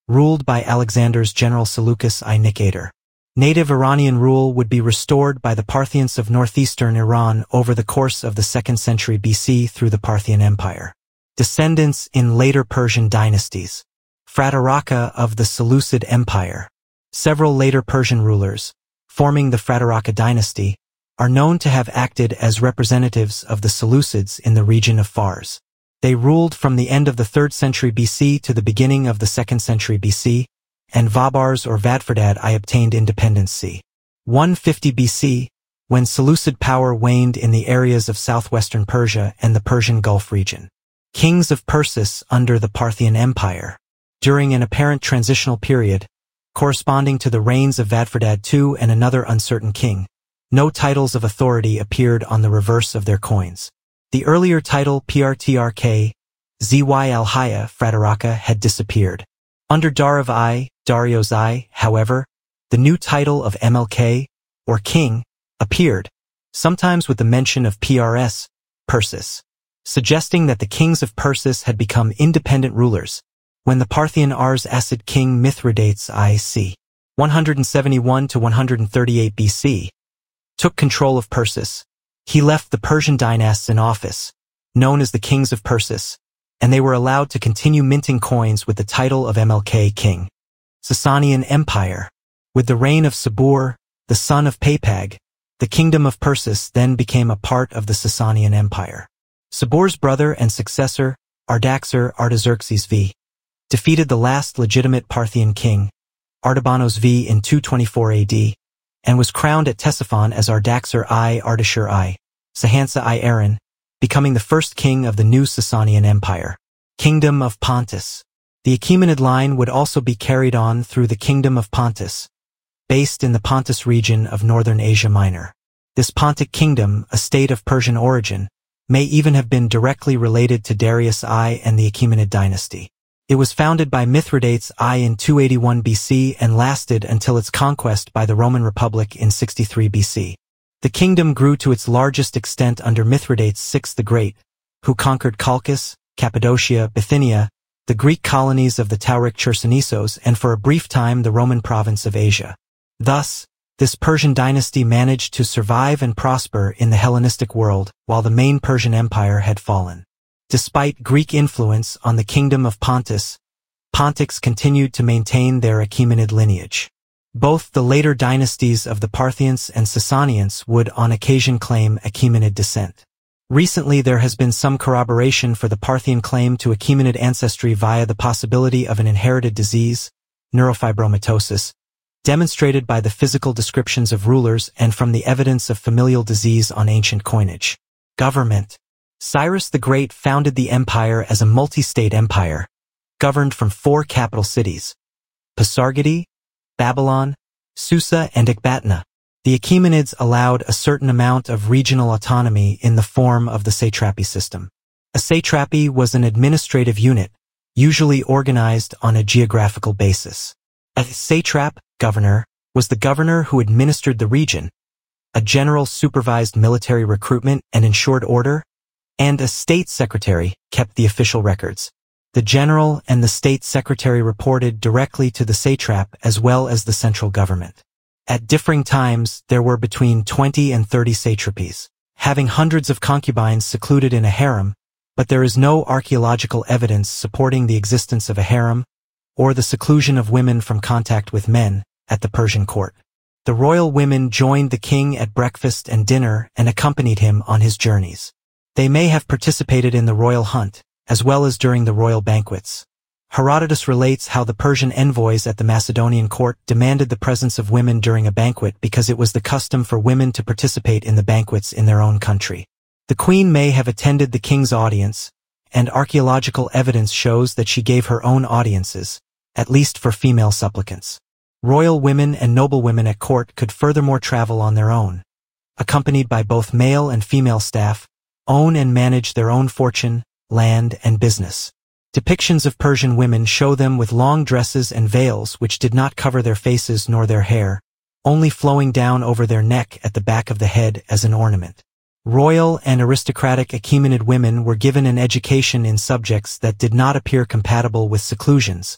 ruled by Alexander's general Seleucus I Nicator. Native Iranian rule would be restored by the Parthians of northeastern Iran over the course of the second century B C through the Parthian Empire. Descendants in later Persian dynasties. Frateraka of the Seleucid Empire. Several later Persian rulers, forming the Frateraka dynasty, are known to have acted as representatives of the Seleucids in the region of Fars. They ruled from the end of the third century B C to the beginning of the second century B C, and Vabars or Vadferdad I obtained independence c. one fifty B C, when Seleucid power waned in the areas of southwestern Persia and the Persian Gulf region. Kings of Persis under the Parthian Empire. During an apparent transitional period, corresponding to the reigns of Vadferdad the Second and another uncertain king, no titles of authority appeared on the reverse of their coins. The earlier title Prtrk, Zy al-Haya Frateraka had disappeared. Under Darav I, Darios I, however, the new title of M L K, or king, appeared, sometimes with the mention of Prs, Persis, suggesting that the kings of Persis had become independent rulers. When the Parthian Ars Acid king Mithridates I c. one seventy-one to one thirty-eight B C took control of Persis, he left the Persian dynasts in office, known as the kings of Persis, and they were allowed to continue minting coins with the title of M L K king. Sasanian Empire. With the reign of Sabur, the son of Papag, the kingdom of Persis then became a part of the Sasanian Empire. Sabur's brother and successor, Artaxer Artaxerxes V, defeated the last legitimate Parthian king, Artabanos V, in two twenty-four A D, and was crowned at Ctesiphon as Artaxer I Artashur I, Sahansa I Aaron, becoming the first king of the new Sasanian Empire. Kingdom of Pontus. The Achaemenid line would also be carried on through the Kingdom of Pontus, based in the Pontus region of northern Asia Minor. This Pontic kingdom, a state of Persian origin, may even have been directly related to Darius I and the Achaemenid dynasty. It was founded by Mithridates I in two eighty-one B C and lasted until its conquest by the Roman Republic in sixty-three B C. The kingdom grew to its largest extent under Mithridates the Sixth the Great, who conquered Chalkis, Cappadocia, Bithynia, the Greek colonies of the Tauric Chersonesos, and for a brief time the Roman province of Asia. Thus, this Persian dynasty managed to survive and prosper in the Hellenistic world while the main Persian Empire had fallen. Despite Greek influence on the Kingdom of Pontus, Pontics continued to maintain their Achaemenid lineage. Both the later dynasties of the Parthians and Sasanians would on occasion claim Achaemenid descent. Recently there has been some corroboration for the Parthian claim to Achaemenid ancestry via the possibility of an inherited disease, neurofibromatosis, demonstrated by the physical descriptions of rulers and from the evidence of familial disease on ancient coinage. Government. Cyrus the Great founded the empire as a multi-state empire, governed from four capital cities, Pasargadae, Babylon, Susa, and Ecbatana. The Achaemenids allowed a certain amount of regional autonomy in the form of the satrapy system. A satrapy was an administrative unit, usually organized on a geographical basis. A satrap, governor, was the governor who administered the region. A general supervised military recruitment and ensured order, and a state secretary kept the official records. The general and the state secretary reported directly to the satrap as well as the central government. At differing times, there were between twenty and thirty satrapies, having hundreds of concubines secluded in a harem, but there is no archaeological evidence supporting the existence of a harem or the seclusion of women from contact with men at the Persian court. The royal women joined the king at breakfast and dinner and accompanied him on his journeys. They may have participated in the royal hunt, as well as during the royal banquets. Herodotus relates how the Persian envoys at the Macedonian court demanded the presence of women during a banquet because it was the custom for women to participate in the banquets in their own country. The queen may have attended the king's audience, and archaeological evidence shows that she gave her own audiences, at least for female supplicants. Royal women and noblewomen at court could furthermore travel on their own, accompanied by both male and female staff, own and manage their own fortune, land, and business. Depictions of Persian women show them with long dresses and veils which did not cover their faces nor their hair, only flowing down over their neck at the back of the head as an ornament. Royal and aristocratic Achaemenid women were given an education in subjects that did not appear compatible with seclusions,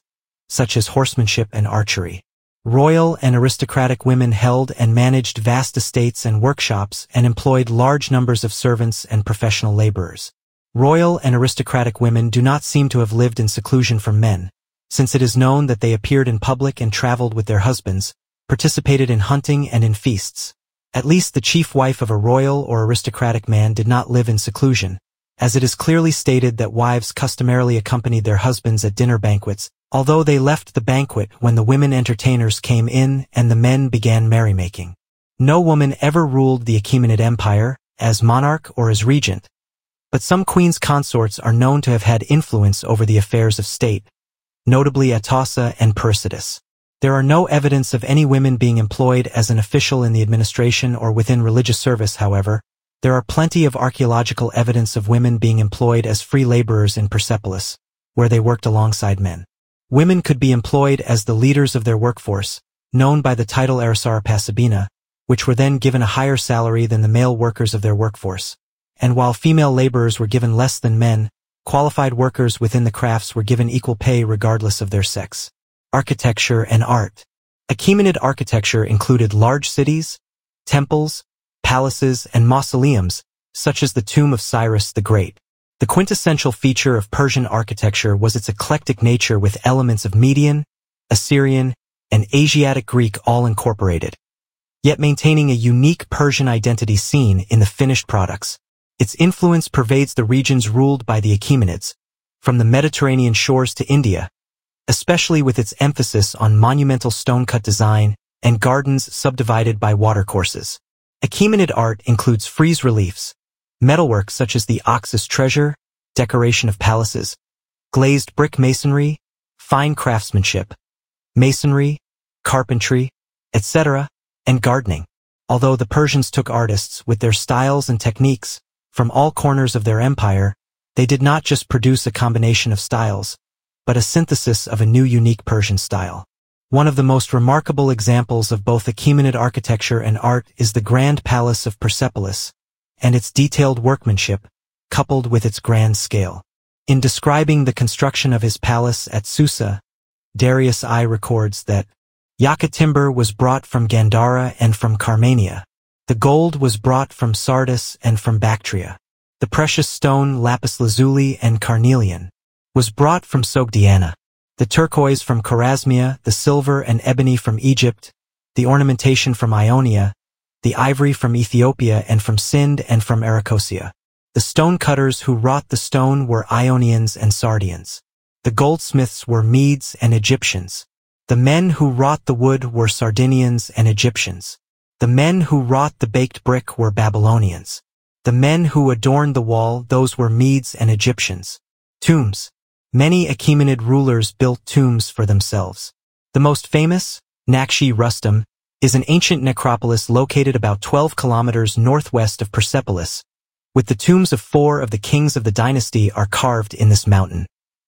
such as horsemanship and archery. Royal and aristocratic women held and managed vast estates and workshops and employed large numbers of servants and professional laborers. Royal and aristocratic women do not seem to have lived in seclusion from men, since it is known that they appeared in public and traveled with their husbands, participated in hunting and in feasts. At least the chief wife of a royal or aristocratic man did not live in seclusion, as it is clearly stated that wives customarily accompanied their husbands at dinner banquets, although they left the banquet when the women entertainers came in and the men began merrymaking. No woman ever ruled the Achaemenid Empire, as monarch or as regent, but some queens consorts are known to have had influence over the affairs of state, notably Atossa and Persidas. There are no evidence of any women being employed as an official in the administration or within religious service, however. There are plenty of archaeological evidence of women being employed as free laborers in Persepolis, where they worked alongside men. Women could be employed as the leaders of their workforce, known by the title Arisara which were then given a higher salary than the male workers of their workforce. And while female laborers were given less than men, qualified workers within the crafts were given equal pay regardless of their sex. Architecture and art. Achaemenid architecture included large cities, temples, palaces, and mausoleums, such as the tomb of Cyrus the Great. The quintessential feature of Persian architecture was its eclectic nature with elements of Median, Assyrian, and Asiatic Greek all incorporated, yet maintaining a unique Persian identity seen in the finished products. Its influence pervades the regions ruled by the Achaemenids, from the Mediterranean shores to India, especially with its emphasis on monumental stone-cut design and gardens subdivided by watercourses. Achaemenid art includes frieze reliefs, metalwork such as the Oxus treasure, decoration of palaces, glazed brick masonry, fine craftsmanship, masonry, carpentry, et cetera, and gardening. Although the Persians took artists with their styles and techniques from all corners of their empire, they did not just produce a combination of styles, but a synthesis of a new unique Persian style. One of the most remarkable examples of both Achaemenid architecture and art is the Grand Palace of Persepolis, and its detailed workmanship, coupled with its grand scale. In describing the construction of his palace at Susa, Darius I records that Yucca timber was brought from Gandhara and from Carmania. The gold was brought from Sardis and from Bactria. The precious stone lapis lazuli and carnelian was brought from Sogdiana. The turquoise from Chorasmia, the silver and ebony from Egypt, the ornamentation from Ionia, the ivory from Ethiopia and from Sind and from Arachosia. The stonecutters who wrought the stone were Ionians and Sardians. The goldsmiths were Medes and Egyptians. The men who wrought the wood were Sardinians and Egyptians. The men who wrought the baked brick were Babylonians. The men who adorned the wall, those were Medes and Egyptians. Tombs. Many Achaemenid rulers built tombs for themselves. The most famous, Nakshi Rustam, is an ancient necropolis located about twelve kilometers northwest of Persepolis, with the tombs of four of the kings of the dynasty are carved in this mountain.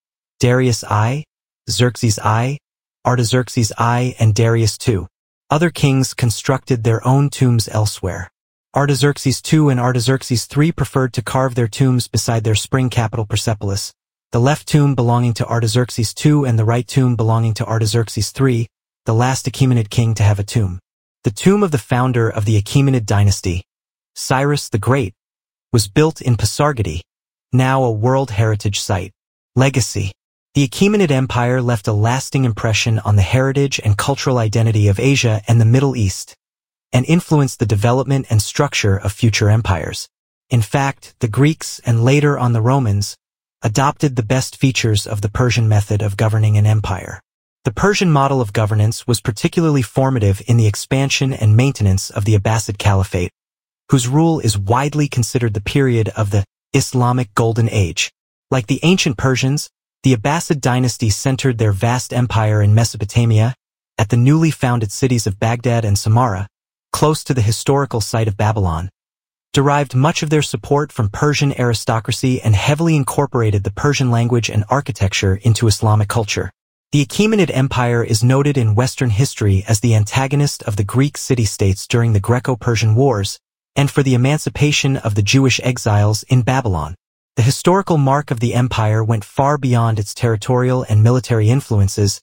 Darius I, Xerxes I, Artaxerxes I, and Darius the Second. Other kings constructed their own tombs elsewhere. Artaxerxes the Second and Artaxerxes the Third preferred to carve their tombs beside their spring capital Persepolis, the left tomb belonging to Artaxerxes the Second and the right tomb belonging to Artaxerxes the Third, the last Achaemenid king to have a tomb. The tomb of the founder of the Achaemenid dynasty, Cyrus the Great, was built in Pasargadae, now a World Heritage Site. Legacy. The Achaemenid Empire left a lasting impression on the heritage and cultural identity of Asia and the Middle East, and influenced the development and structure of future empires. In fact, the Greeks and later on the Romans adopted the best features of the Persian method of governing an empire. The Persian model of governance was particularly formative in the expansion and maintenance of the Abbasid Caliphate, whose rule is widely considered the period of the Islamic Golden Age. Like the ancient Persians, the Abbasid dynasty centered their vast empire in Mesopotamia, at the newly founded cities of Baghdad and Samarra, close to the historical site of Babylon, derived much of their support from Persian aristocracy and heavily incorporated the Persian language and architecture into Islamic culture. The Achaemenid Empire is noted in Western history as the antagonist of the Greek city-states during the Greco-Persian Wars, and for the emancipation of the Jewish exiles in Babylon. The historical mark of the empire went far beyond its territorial and military influences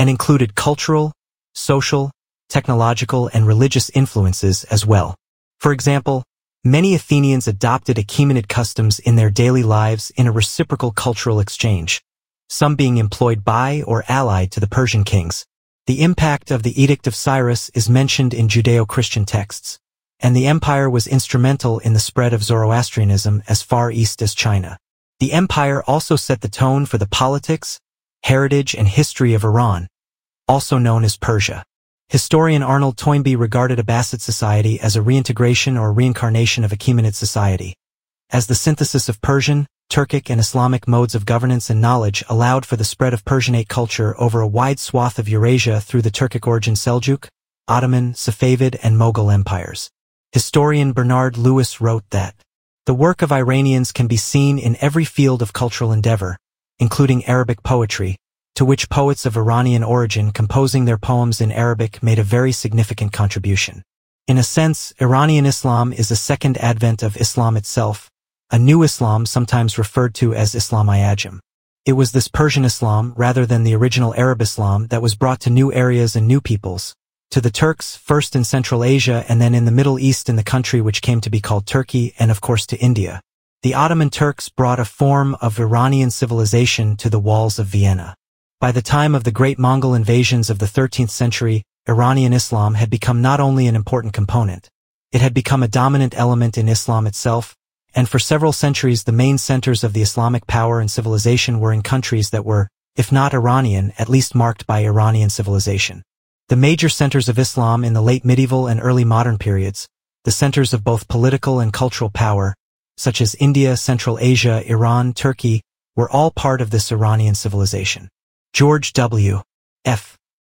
and included cultural, social, technological, and religious influences as well. For example, many Athenians adopted Achaemenid customs in their daily lives in a reciprocal cultural exchange, some being employed by or allied to the Persian kings. The impact of the Edict of Cyrus is mentioned in Judeo-Christian texts, and the empire was instrumental in the spread of Zoroastrianism as far east as China. The empire also set the tone for the politics, heritage, and history of Iran, also known as Persia. Historian Arnold Toynbee regarded Abbasid society as a reintegration or reincarnation of Achaemenid society, as the synthesis of Persian, Turkic, and Islamic modes of governance and knowledge allowed for the spread of Persianate culture over a wide swath of Eurasia through the Turkic-origin Seljuk, Ottoman, Safavid, and Mughal empires. Historian Bernard Lewis wrote that the work of Iranians can be seen in every field of cultural endeavor, including Arabic poetry, to which poets of Iranian origin composing their poems in Arabic made a very significant contribution. In a sense, Iranian Islam is a second advent of Islam itself, a new Islam sometimes referred to as Islam-i-Ajam. It was this Persian Islam, rather than the original Arab Islam, that was brought to new areas and new peoples, to the Turks, first in Central Asia and then in the Middle East in the country which came to be called Turkey, and of course to India. The Ottoman Turks brought a form of Iranian civilization to the walls of Vienna. By the time of the great Mongol invasions of the thirteenth century, Iranian Islam had become not only an important component, it had become a dominant element in Islam itself, and for several centuries the main centers of the Islamic power and civilization were in countries that were, if not Iranian, at least marked by Iranian civilization. The major centers of Islam in the late medieval and early modern periods, the centers of both political and cultural power, such as India, Central Asia, Iran, Turkey, were all part of this Iranian civilization. George W. F.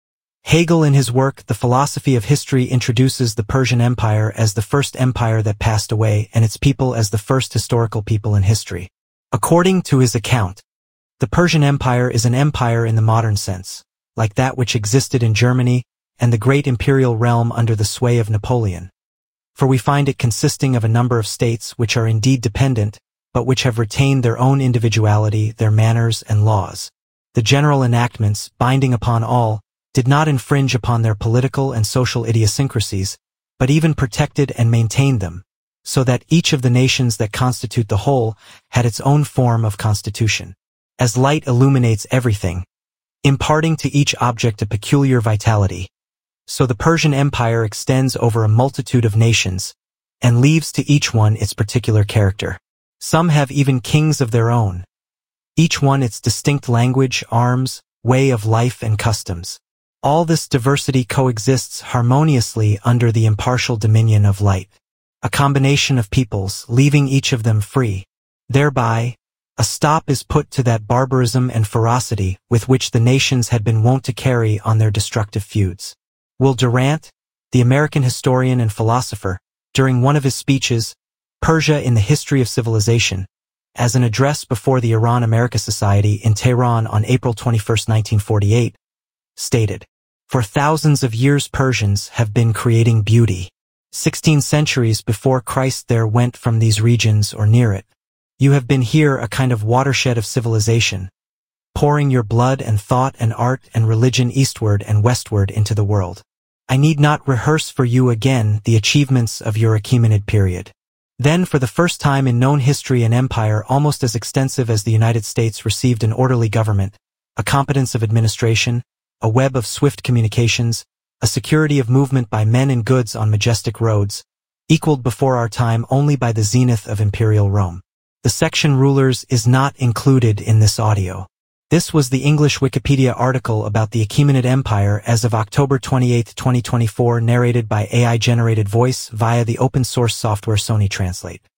Hegel in his work The Philosophy of History introduces the Persian Empire as the first empire that passed away and its people as the first historical people in history. According to his account, the Persian Empire is an empire in the modern sense, like that which existed in Germany and the great imperial realm under the sway of Napoleon. For we find it consisting of a number of states which are indeed dependent, but which have retained their own individuality, their manners, and laws. The general enactments, binding upon all, did not infringe upon their political and social idiosyncrasies, but even protected and maintained them, so that each of the nations that constitute the whole had its own form of constitution. As light illuminates everything, imparting to each object a peculiar vitality, so the Persian Empire extends over a multitude of nations, and leaves to each one its particular character. Some have even kings of their own, each one its distinct language, arms, way of life, and customs. All this diversity coexists harmoniously under the impartial dominion of light, a combination of peoples, leaving each of them free. Thereby, a stop is put to that barbarism and ferocity with which the nations had been wont to carry on their destructive feuds. Will Durant, the American historian and philosopher, during one of his speeches, Persia in the History of Civilization, as an address before the Iran-America Society in Tehran on April twenty-first, nineteen forty-eight, stated, "For thousands of years Persians have been creating beauty. Sixteen centuries before Christ there went from these regions or near it. You have been here a kind of watershed of civilization, pouring your blood and thought and art and religion eastward and westward into the world. I need not rehearse for you again the achievements of your Achaemenid period. Then for the first time in known history an empire almost as extensive as the United States received an orderly government, a competence of administration, a web of swift communications, a security of movement by men and goods on majestic roads, equaled before our time only by the zenith of imperial Rome." The section Rulers is not included in this audio. This was the English Wikipedia article about the Achaemenid Empire as of October twenty-eighth, twenty twenty-four, narrated by A I-generated voice via the open-source software Sony Translate.